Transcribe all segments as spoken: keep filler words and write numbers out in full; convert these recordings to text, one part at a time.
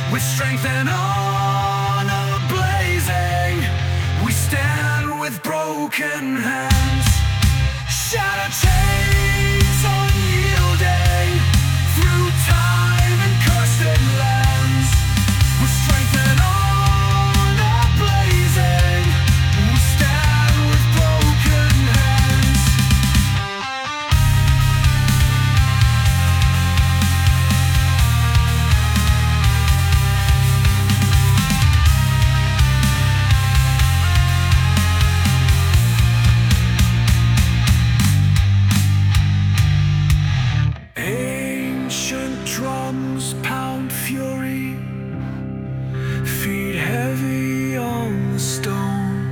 With strength and honor blazing, we stand with broken hands. Shatter chains unyielding through time and cursed lands. With strength and honor blazing, we stand with broken hands. Ancient drums pound fury, feet heavy on the stone.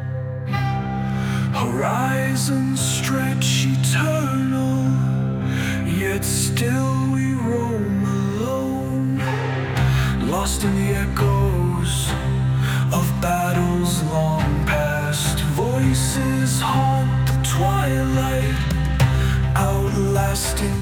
Horizons stretch eternal, yet still we roam alone. Lost in the echoes of battles long past. Voices haunt the twilight, outlasting